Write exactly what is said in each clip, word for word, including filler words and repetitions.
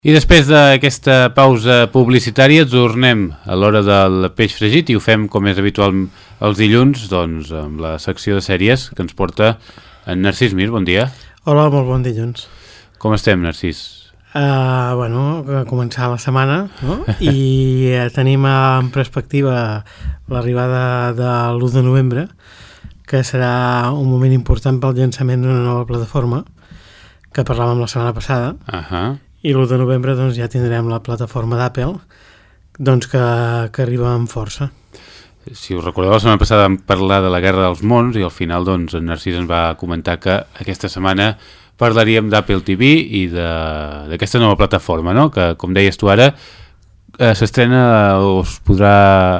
I després d'aquesta pausa publicitària tornem a l'hora del peix fregit i ho fem com és habitual els dilluns, doncs amb la secció de sèries que ens porta en Narcís Mir. Bon dia. Hola, molt bon dilluns. Com estem, Narcís? Uh, bueno, a començar la setmana, no? I uh, tenim en perspectiva l'arribada de l'u de novembre, que serà un moment important pel llançament d'una nova plataforma que parlàvem la setmana passada. Ahà. Uh-huh. I l'u de novembre doncs, ja tindrem la plataforma d'Apple doncs, que, que arriba amb força. Si us recordeu, la setmana passada vam parlar de la Guerra dels Mons i al final doncs, en Narcís ens va comentar que aquesta setmana parlaríem d'Apple T V i d'aquesta nova plataforma, no? Que, com deies tu ara, eh, s'estrena o es podrà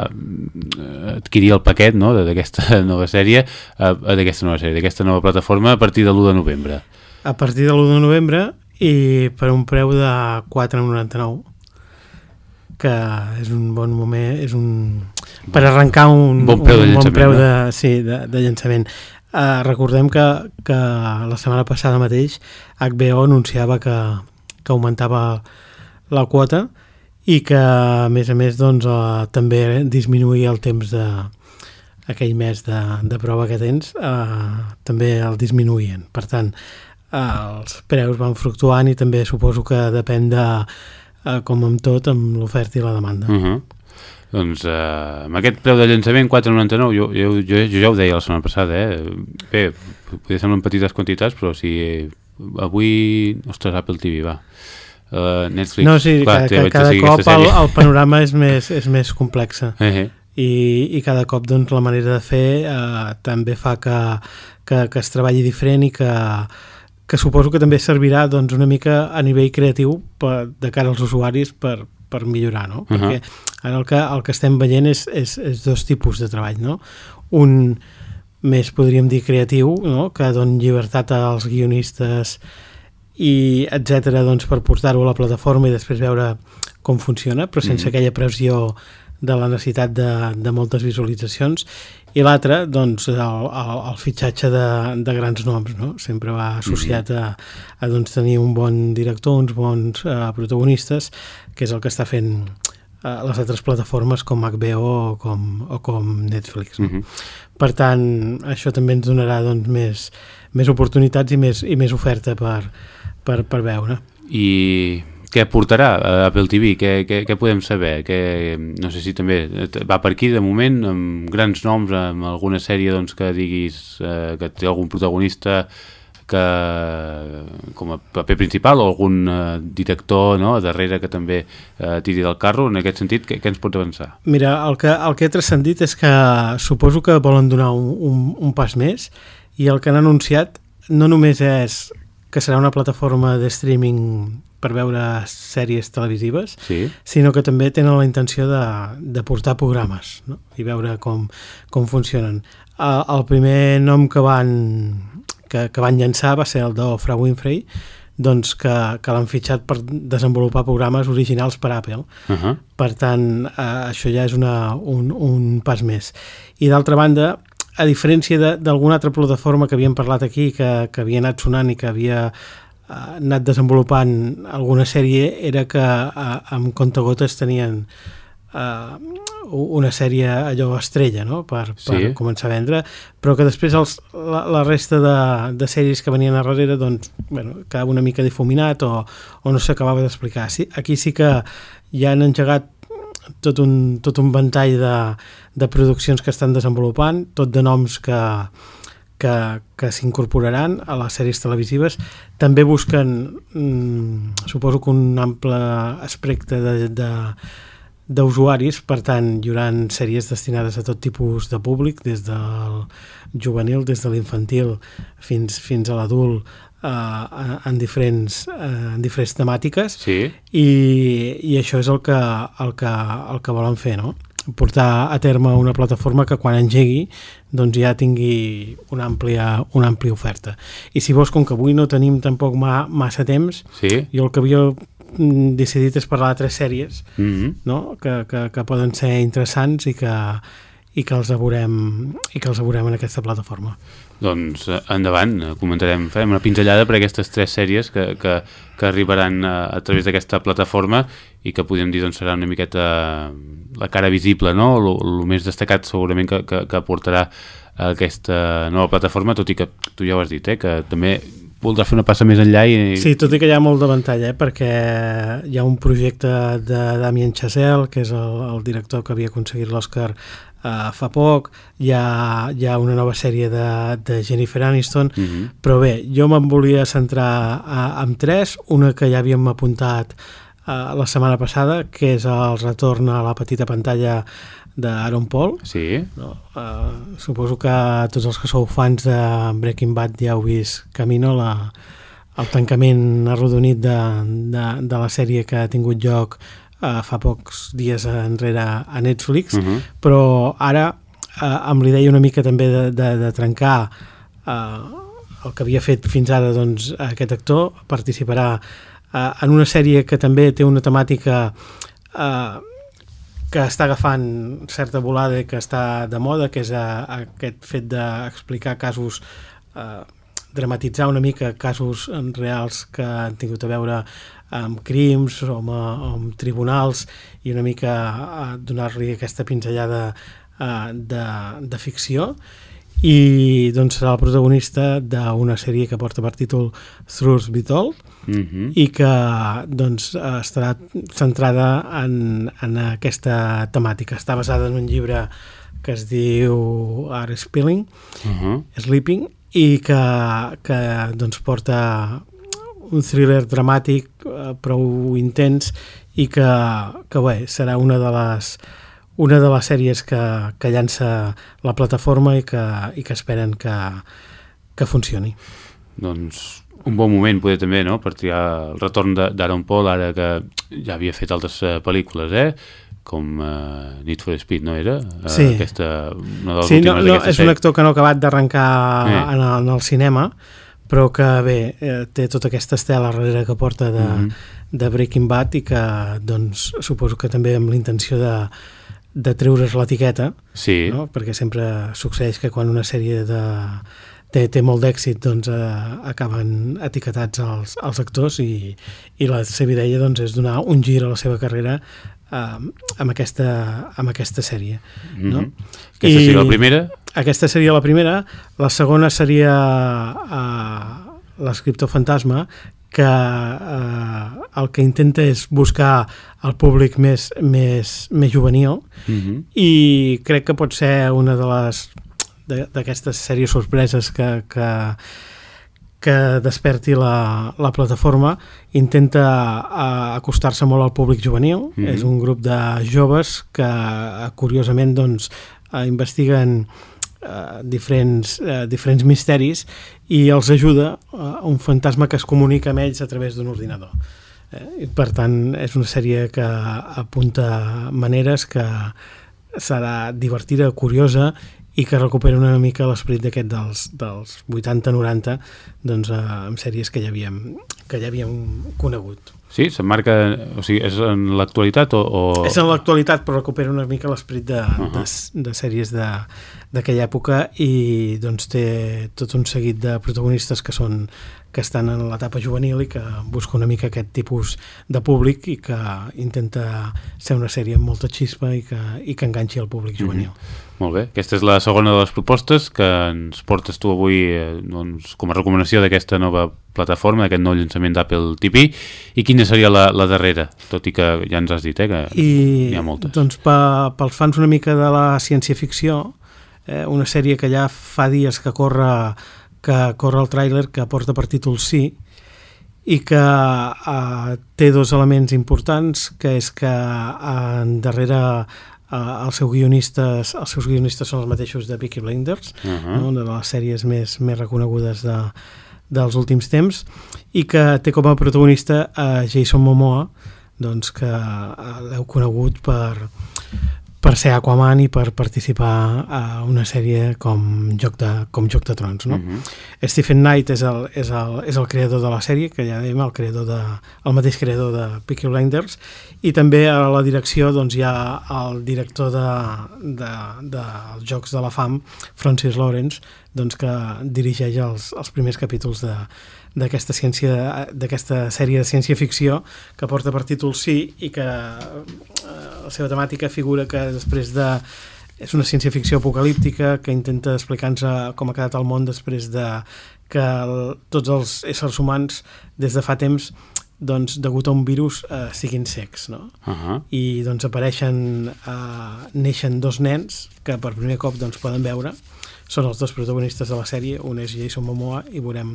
adquirir el paquet, no? d'aquesta nova sèrie, eh, d'aquesta nova sèrie, d'aquesta nova plataforma a partir de l'u de novembre. A partir de l'u de novembre i per un preu de quatre coma noranta-nou, que és un bon moment, és un per arrencar un bon preu de un llançament, bon preu de, no? sí, de, de llançament. Uh, recordem que, que la setmana passada mateix H B O anunciava que, que augmentava la quota i que a més a més doncs, uh, també disminuïa el temps de aquell mes de, de prova que tens, uh, també el disminuïen. Per tant, els preus van fluctuant i també suposo que depèn de, eh, com amb tot, amb l'oferta i la demanda. Uh-huh. Doncs eh, amb aquest preu de llançament quatre coma noranta-nou, jo, jo, jo, jo ja ho deia la setmana passada, eh? Bé, podria semblar en petites quantitats, però si avui, ostres, Apple T V, va. Uh, Netflix, no, sí, clar, cada, cada cop el, el panorama és més, és més complex. Uh-huh. I, i cada cop doncs, la manera de fer eh, també fa que, que, que es treballi diferent i que que suposo que també servirà doncs, una mica a nivell creatiu per, de cara als usuaris per, per millorar, no? Uh-huh. Perquè ara el que, el que estem veient és, és, és dos tipus de treball, no? Un més, podríem dir, creatiu, no? Que doni llibertat als guionistes i etcètera, doncs, per portar-ho a la plataforma i després veure com funciona, però sense uh-huh. aquella pressió de la necessitat de, de moltes visualitzacions, i l'altre, doncs, el, el, el fitxatge de, de grans noms, no? Sempre va associat a, a doncs, tenir un bon director, uns bons uh, protagonistes, que és el que està fent uh, les altres plataformes com H B O o com, o com Netflix. No? Uh-huh. Per tant, això també ens donarà doncs, més, més oportunitats i més, i més oferta per, per, per veure. I què portarà a Apple T V? Què, què, què podem saber? Que, no sé si també va per aquí de moment, amb grans noms, amb alguna sèrie doncs, que diguis eh, que té algun protagonista que, com a paper principal o algun eh, director, no?, darrere que també eh, tiri del carro. En aquest sentit, què, què ens pots avançar? Mira, el que, el que he transcendit és que suposo que volen donar un, un, un pas més i el que han anunciat no només és que serà una plataforma de streaming per veure sèries televisives, sí, sinó que també tenen la intenció de, de portar programes, no? I veure com, com funcionen. El, el primer nom que van, que, que van llançar va ser el d'Oprah Winfrey, doncs que, que l'han fitxat per desenvolupar programes originals per Apple. Uh-huh. Per tant, eh, això ja és una, un, un pas més. I d'altra banda, a diferència d'alguna altra plataforma que havíem parlat aquí, que, que havia anat sonant i que havia anat desenvolupant alguna sèrie, era que uh, amb comptagotes tenien uh, una sèrie allò estrella, no?, per, per sí. començar a vendre, però que després els, la, la resta de, de sèries que venien a darrere doncs, bueno, quedava una mica difuminat o, o no s'acabava d'explicar. Sí, aquí sí que ja han engegat tot un, tot un ventall de, de produccions que estan desenvolupant, tot de noms que que, que s'incorporaran a les sèries televisives. També busquen, mmm, suposo que un ample espectre de, de, d'usuaris, per tant, hi haurà sèries destinades a tot tipus de públic, des del juvenil, des de l'infantil fins, fins a l'adult, eh, en, diferents, eh, en diferents temàtiques, sí. i, i això és el que, el que, el que volen fer, no? Portar a terme una plataforma que quan engegui doncs ja tingui una àmplia, una àmplia oferta. I si vols, com que avui no tenim tampoc ma, massa temps, sí. jo el que havia decidit és parlar de tres sèries, mm-hmm. no? que, que, que poden ser interessants i que, i que els veurem, i que els veurem en aquesta plataforma. Doncs endavant, comentarem, farem una pinzellada per aquestes tres sèries que, que, que arribaran a, a través d'aquesta plataforma i que podem dir doncs, serà una miqueta la cara visible, no? El més destacat segurament que, que, que aportarà aquesta nova plataforma, tot i que tu ja ho has dit, eh? Que també voldrà fer una passa més enllà i... Sí, tot i que hi ha molt de ventall, eh? Perquè hi ha un projecte de Damien Chazelle, que és el, el director que havia aconseguit l'Oscar Uh, fa poc, hi ha, hi ha una nova sèrie de, de Jennifer Aniston, uh-huh. Però bé, jo me'n volia centrar uh, en tres, una que ja havíem apuntat uh, la setmana passada, que és el retorn a la petita pantalla d'Aaron Paul. Sí. No? Uh, suposo que tots els que sou fans de Breaking Bad ja heu vist Camino, la, el tancament arrodonit de, de, de la sèrie que ha tingut lloc Uh, fa pocs dies enrere a Netflix, uh-huh. Però ara uh, amb l'idea una mica també de, de, de trencar uh, el que havia fet fins ara, doncs aquest actor participarà uh, en una sèrie que també té una temàtica uh, que està agafant certa volada i que està de moda, que és uh, aquest fet d'explicar casos, uh, dramatitzar una mica casos reals que han tingut a veure amb crims o amb, amb tribunals i una mica a donar-li aquesta pinzellada uh, de, de ficció, i doncs serà el protagonista d'una sèrie que porta per títol Truth Be Told, uh-huh. I que doncs estarà centrada en, en aquesta temàtica. Està basada en un llibre que es diu Are Spilling, uh-huh. Sleeping, i que, que doncs porta un thriller dramàtic eh, prou intens i que, que bé, serà una de les una de les sèries que, que llança la plataforma i que, i que esperen que, que funcioni. Doncs un bon moment poder també, no?, per triar el retorn d'Aaron Paul, ara que ja havia fet altres uh, pel·lícules, eh? Com uh, Need for Speed, no era? Uh, sí. Aquesta, una de les sí, últimes no, no, d'aquesta és sèrie. Un actor que no ha acabat d'arrencar eh. en, el, en el cinema, però que bé, eh, té tota aquesta estela darrere que porta de, mm-hmm. de Breaking Bad i que doncs suposo que també amb l'intenció de, de treure's l'etiqueta, sí. No? Perquè sempre succeeix que quan una sèrie de, té, té molt d'èxit doncs eh, acaben etiquetats els, els actors i, i la seva idea doncs, és donar un gir a la seva carrera eh, amb, aquesta, amb aquesta sèrie. Mm-hmm. No? Aquesta I... seria la primera? Aquesta seria la primera. La segona seria uh, l'Escriptor Fantasma, que uh, el que intenta és buscar el públic més, més, més juvenil, mm-hmm. I crec que pot ser una de les d'aquestes sèries sorpreses que, que, que desperti la, la plataforma. Intenta uh, acostar-se molt al públic juvenil, mm-hmm. És un grup de joves que uh, curiosament doncs, uh, investiguen Uh, diferents, uh, diferents misteris i els ajuda uh, un fantasma que es comunica amb ells a través d'un ordinador. Eh? I per tant, és una sèrie que apunta maneres, que serà divertida, curiosa i que recupera una mica l'esperit d'aquest dels, dels vuitanta noranta, doncs, uh, amb sèries que ja havíem, que ja havíem conegut. Sí, s'emmarca, o sigui, és en l'actualitat o, o... És en l'actualitat, però recupera una mica l'esperit de, uh-huh. de, de sèries de, d'aquella època i doncs té tot un seguit de protagonistes que són que estan en l'etapa juvenil i que busca una mica aquest tipus de públic i que intenta ser una sèrie amb molta xispa i que, i que enganxi el públic juvenil. Mm-hmm. Molt bé, aquesta és la segona de les propostes que ens portes tu avui eh, doncs, com a recomanació d'aquesta nova plataforma, d'aquest nou llançament d'Apple T V. I quina seria la, la darrera? Tot i que ja ens has dit eh, que I, hi ha moltes. Doncs pa, pels fans una mica de la ciència-ficció, eh, una sèrie que ja fa dies que corre que corre el tràiler, que porta per títol Sí, i que eh, té dos elements importants, que és que eh, darrere eh, els seus guionistes els seus guionistes són els mateixos de Peaky Blinders, uh-huh. no? Una de les sèries més, més reconegudes de, dels últims temps, i que té com a protagonista eh, Jason Momoa, doncs que eh, l'heu conegut per per ser Aquaman i per participar a una sèrie com Joc de, com Joc de Trons, no? Uh-huh. Stephen Knight és el, és, el, és el creador de la sèrie, que ja dèiem, el, creador de, el mateix creador de Peaky Blinders, i també a la direcció doncs, hi ha el director de, de, de els Jocs de la Fam, Francis Lawrence, doncs, que dirigeix els, els primers capítols de d'aquesta ciència, d'aquesta sèrie de ciència-ficció que porta per títol Sí i que eh, la seva temàtica figura que després de... és una ciència-ficció apocalíptica que intenta explicar-nos com ha quedat el món després de que el, tots els éssers humans des de fa temps doncs, degut a un virus eh, siguin cecs, no? Uh-huh. I doncs apareixen eh, neixen dos nens que per primer cop doncs, poden veure, són els dos protagonistes de la sèrie, un és Jason Momoa i veurem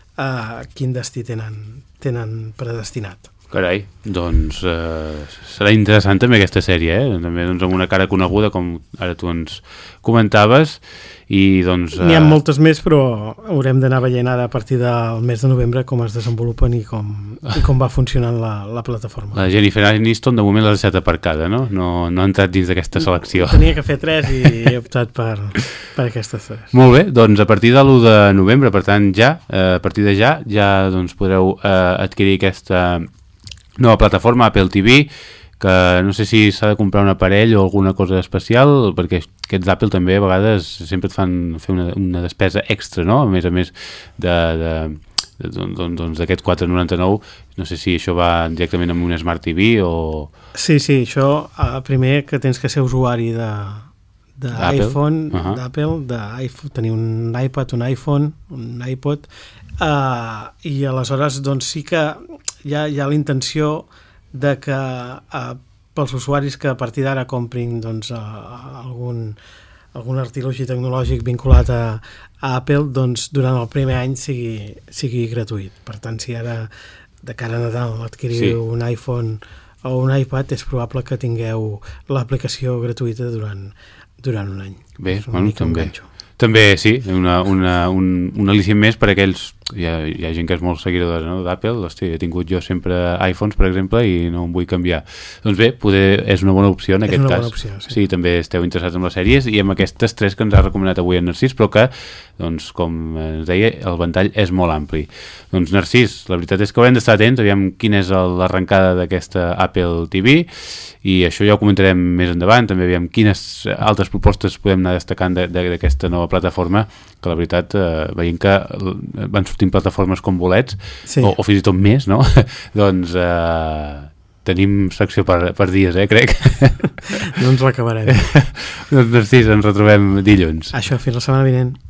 Uh, quin destí tenen, tenen predestinat. Carai, doncs uh, serà interessant també aquesta sèrie, eh? També doncs, amb una cara coneguda, com ara tu ens comentaves, i doncs... Uh... N'hi ha moltes més, però haurem d'anar veient ara a partir del mes de novembre com es desenvolupen i com, i com va funcionant la, la plataforma. La Jennifer Aniston de moment l'ha deixat aparcada, no? No, no ha entrat dins d'aquesta selecció. Tenia que fer tres i he optat per, per aquestes tres. Molt bé, doncs a partir de l'u de novembre, per tant ja, eh, a partir de ja, ja doncs, podreu eh, adquirir aquesta nova plataforma Apple T V, que no sé si s'ha de comprar un aparell o alguna cosa especial, perquè aquests Apple també a vegades sempre et fan fer una, una despesa extra, no? A més a més de, de, de, doncs, doncs d'aquests quatre coma noranta-nou, no sé si això va directament amb un Smart T V o... Sí, sí, això eh, primer que tens que ser usuari de d'iPhone, uh-huh. d'Apple, d'iPhone, tenir un iPad, un iPhone, un iPod, uh, i aleshores doncs sí que hi ha, hi ha la intenció de que uh, pels usuaris que a partir d'ara comprin doncs, uh, algun, algun artilugi tecnològic vinculat a, a Apple, doncs durant el primer any sigui, sigui gratuït. Per tant, si ara de cara a Nadal adquiriu sí. un iPhone o un iPad, és probable que tingueu l'aplicació gratuïta durant durant un any. Bé, bueno, també. També, sí, una, una, un, un al·licient més per a aquells... Hi ha, hi ha gent que és molt seguidora, no, d'Apple. Hosti, he tingut jo sempre iPhones, per exemple, i no em vull canviar. Doncs bé, poder, és una bona opció en és aquest cas. És una bona opció, sí. Sí, també esteu interessats en les sèries i amb aquestes tres que ens ha recomanat avui en Narcís, però que, doncs, com ens deia, el ventall és molt ampli. Doncs, Narcís, la veritat és que haurem d'estar atents, aviam quina és l'arrencada d'aquesta Apple T V, i això ja ho comentarem més endavant, també aviam quines altres propostes podem anar destacant d'aquesta nova plataforma, que la veritat, eh, veient que van sortint plataformes com bolets, sí. o, o fins i tot més, no? doncs eh, tenim secció per, per dies, eh, crec. No ens l'acabarem. Doncs Narcís, ens retrobem dilluns. Això, fins la setmana vinent.